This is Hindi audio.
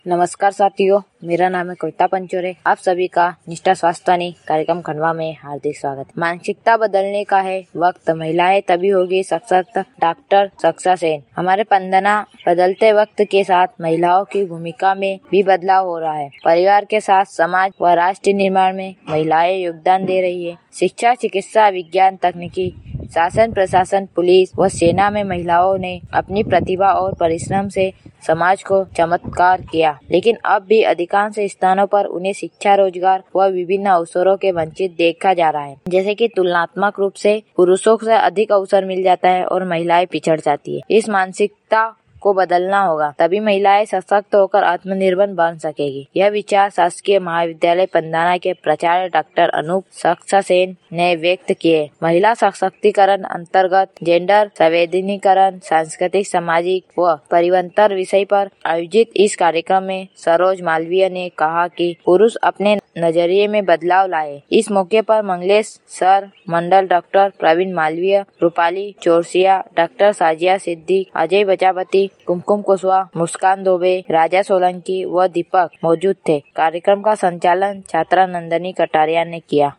नमस्कार साथियों, मेरा नाम है कविता पंचोरे। आप सभी का निष्ठा स्वास्थ्य कार्यक्रम खंडवा में हार्दिक स्वागत। मानसिकता बदलने का है वक्त, महिलाएं तभी होगी सशक्त। Doctor Saxena. हमारे पंदना बदलते वक्त के साथ महिलाओं की भूमिका में भी बदलाव हो रहा है। परिवार के साथ समाज व राष्ट्र निर्माण में महिलाएं योगदान दे रही है। शिक्षा, चिकित्सा, विज्ञान, तकनीकी, शासन, प्रशासन, पुलिस व सेना में महिलाओं ने अपनी प्रतिभा और परिश्रम से समाज को चमत्कार किया, लेकिन अब भी अधिकांश स्थानों पर उन्हें शिक्षा, रोजगार व विभिन्न अवसरों के वंचित देखा जा रहा है। जैसे कि तुलनात्मक रूप से पुरुषों से अधिक अवसर मिल जाता है और महिलाएं पिछड़ जाती है। इस मानसिकता को बदलना होगा, तभी महिलाएं सशक्त होकर आत्मनिर्भर बन सकेगी। यह विचार शासकीय महाविद्यालय पंदना के प्राचार्य डॉक्टर अनूप सक्सा सेन ने व्यक्त किए। महिला सशक्तिकरण अंतर्गत जेंडर संवेदनीकरण, सांस्कृतिक, सामाजिक व परिवर्तन विषय पर आयोजित इस कार्यक्रम में सरोज मालवीय ने कहा कि पुरुष अपने नजरिए में बदलाव लाए। इस मौके पर Manglesh sir Mandal, doctor Praveen Malviya, Rupali Chaurasia, doctor Sajiya Siddiq, Ajay Prajapati, Kumkum Kushwaha, Muskan Dubey, Raja Solanki व दीपक मौजूद थे। कार्यक्रम का संचालन छात्रा नंदनी कटारिया ने किया।